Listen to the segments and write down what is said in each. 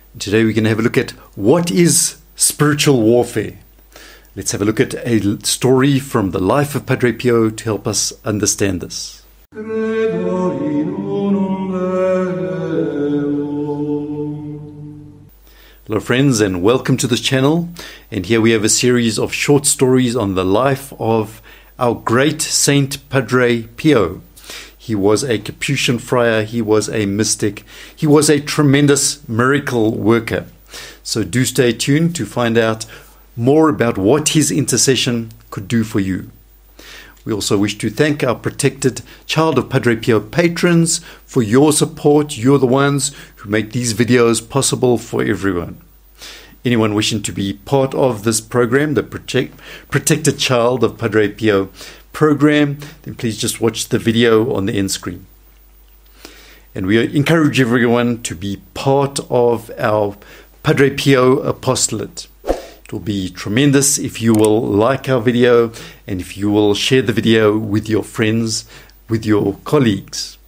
Today we're going to have a look at what is spiritual warfare. Let's have a look at a story from the life of Padre Pio to help us understand this. Hello friends, and welcome to this channel. And here we have a series of short stories on the life of our great Saint Padre Pio. He was a Capuchin friar, he was a mystic, he was a tremendous miracle worker. So do stay tuned to find out more about what his intercession could do for you. We also wish to thank our protected Child of Padre Pio patrons for your support. You're the ones who make these videos possible for everyone. Anyone wishing to be part of this program, the Protected Child of Padre Pio program, then please just watch the video on the end screen. And we encourage everyone to be part of our Padre Pio apostolate. It will be tremendous if you will like our video and if you will share the video with your friends, with your colleagues.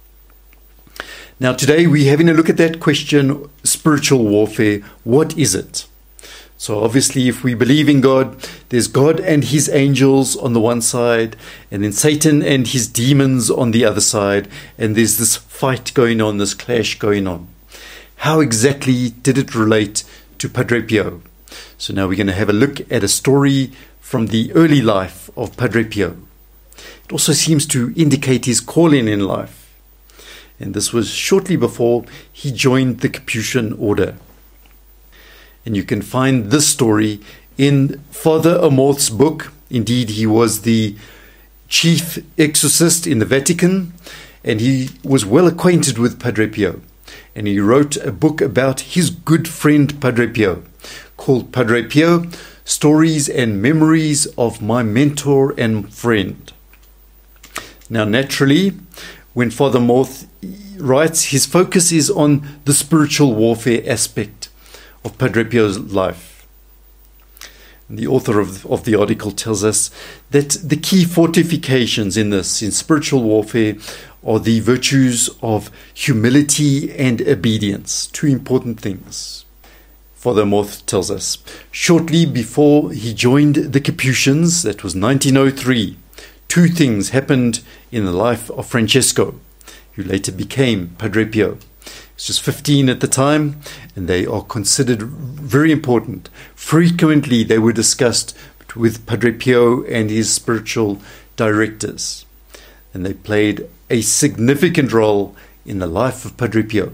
Now today we're having a look at that question, spiritual warfare. What is it? So obviously if we believe in God, there's God and his angels on the one side, and then Satan and his demons on the other side, and there's this fight going on, this clash going on. How exactly did it relate to Padre Pio? So now we're going to have a look at a story from the early life of Padre Pio. It also seems to indicate his calling in life. And this was shortly before he joined the Capuchin order. And you can find this story in Father Amorth's book. Indeed, he was the chief exorcist in the Vatican, and he was well acquainted with Padre Pio. And he wrote a book about his good friend Padre Pio, called Padre Pio, Stories and Memories of My Mentor and Friend. Now naturally, when Father Amorth writes, his focus is on the spiritual warfare aspect of Padre Pio's life. And the author of the article tells us that the key fortifications in spiritual warfare are the virtues of humility and obedience, two important things. Father Amorth tells us, shortly before he joined the Capuchins, that was 1903, two things happened in the life of Francesco, who later became Padre Pio. He was just 15 at the time, and they are considered very important. Frequently they were discussed with Padre Pio and his spiritual directors, and they played a significant role in the life of Padre Pio.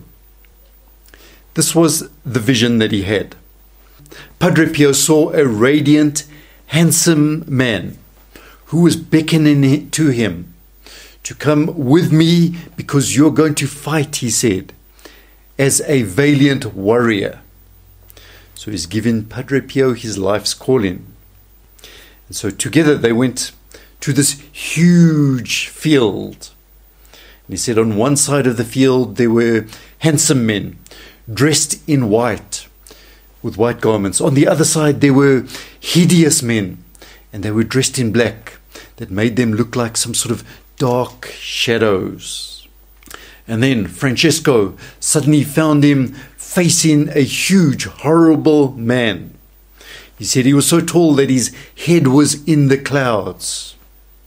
This was the vision that he had. Padre Pio saw a radiant, handsome man who was beckoning to him to come with me because you're going to fight, he said, as a valiant warrior. So he's given Padre Pio his life's calling. And so together they went to this huge field. And he said on one side of the field there were handsome men, dressed in white, with white garments. On the other side there were hideous men, and they were dressed in black, that made them look like some sort of dark shadows. And then Francesco suddenly found him facing a huge, horrible man. He said he was so tall that his head was in the clouds.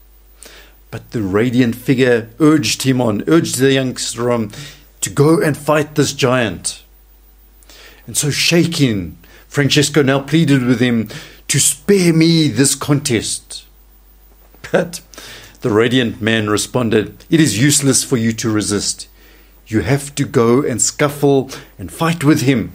But the radiant figure urged the youngster on to go and fight this giant. And so shaking, Francesco now pleaded with him to spare me this contest. But the radiant man responded, "It is useless for you to resist. You have to go and scuffle and fight with him."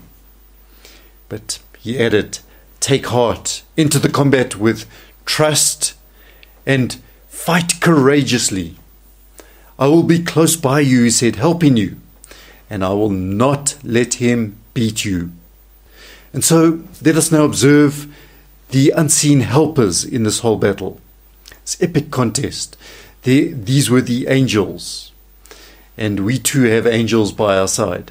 But he added, "Take heart, into the combat with trust and fight courageously. I will be close by you," he said, "helping you, and I will not let him beat you." And so let us now observe the unseen helpers in this whole battle. This epic contest. These were the angels, and we too have angels by our side.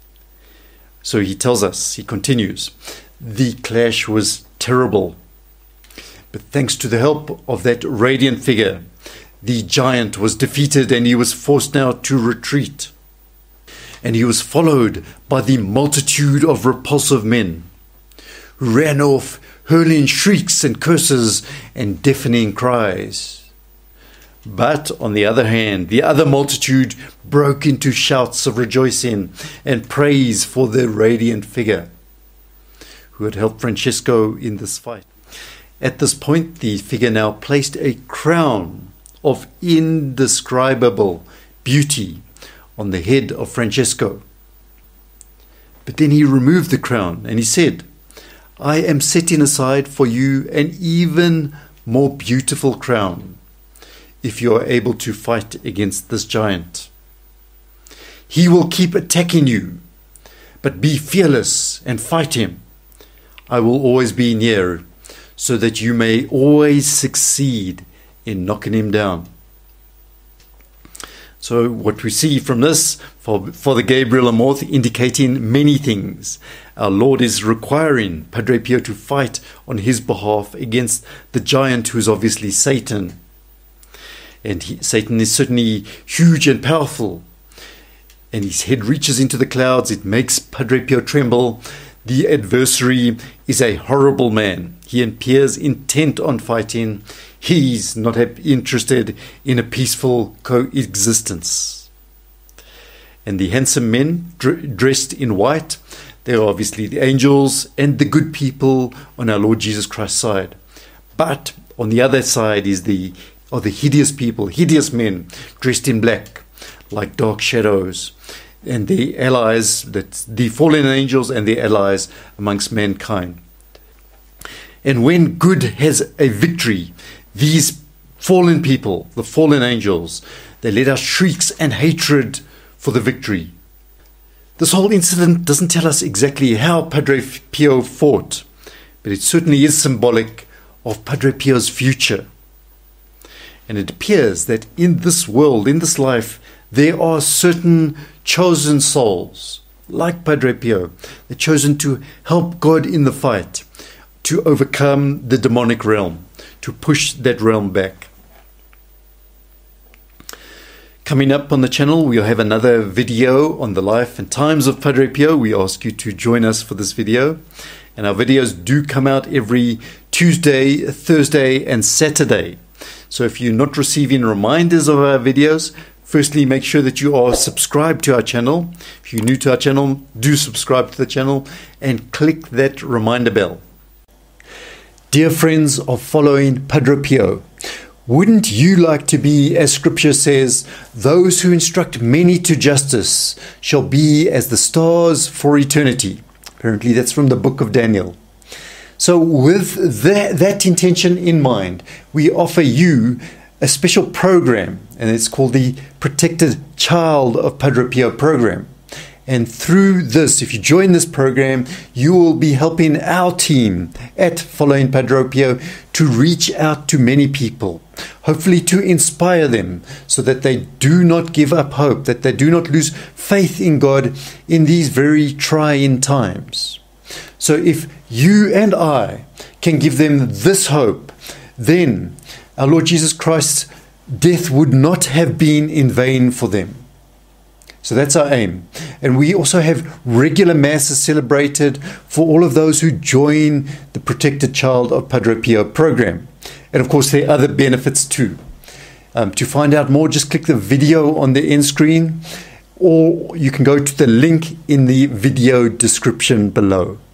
So he tells us, he continues, the clash was terrible, but thanks to the help of that radiant figure, the giant was defeated and he was forced now to retreat. and he was followed by the multitude of repulsive men, who ran off, hurling shrieks and curses and deafening cries. But on the other hand, the other multitude broke into shouts of rejoicing and praise for the radiant figure who had helped Francesco in this fight. At this point, the figure now placed a crown of indescribable beauty on the head of Francesco. But then he removed the crown and he said, "I am setting aside for you an even more beautiful crown, if you are able to fight against this giant. He will keep attacking you, but be fearless and fight him. I will always be near, so that you may always succeed in knocking him down." So what we see from this, Father Gabriel Amorth, indicating many things. Our Lord is requiring Padre Pio to fight on his behalf against the giant, who is obviously Satan. And Satan is certainly huge and powerful. And his head reaches into the clouds. It makes Padre Pio tremble. The adversary is a horrible man. He appears intent on fighting. He's not interested in a peaceful coexistence. And the handsome men dressed in white, they're obviously the angels and the good people on our Lord Jesus Christ's side. But on the other side are the hideous people, hideous men dressed in black, like dark shadows, and the allies, that's the fallen angels and the allies amongst mankind. And when good has a victory, these fallen people, the fallen angels, they let out shrieks and hatred for the victory. This whole incident doesn't tell us exactly how Padre Pio fought, but it certainly is symbolic of Padre Pio's future. And it appears that in this world, in this life, there are certain chosen souls, like Padre Pio. They're chosen to help God in the fight, to overcome the demonic realm, to push that realm back. Coming up on the channel, we'll have another video on the life and times of Padre Pio. We ask you to join us for this video. And our videos do come out every Tuesday, Thursday, and Saturday. So if you're not receiving reminders of our videos, firstly, make sure that you are subscribed to our channel. If you're new to our channel, do subscribe to the channel and click that reminder bell. Dear friends of following Padre Pio, wouldn't you like to be, as Scripture says, those who instruct many to justice shall be as the stars for eternity? Apparently that's from the book of Daniel. So with that intention in mind, we offer you a special program, and it's called the Protected Child of Padre Pio program. And through this, if you join this program, you will be helping our team at Following Padre Pio to reach out to many people, hopefully to inspire them so that they do not give up hope, that they do not lose faith in God in these very trying times. So if you and I can give them this hope, then our Lord Jesus Christ's death would not have been in vain for them. So that's our aim. And we also have regular masses celebrated for all of those who join the Protected Child of Padre Pio program. And of course, there are other benefits too. To find out more, just click the video on the end screen, or you can go to the link in the video description below.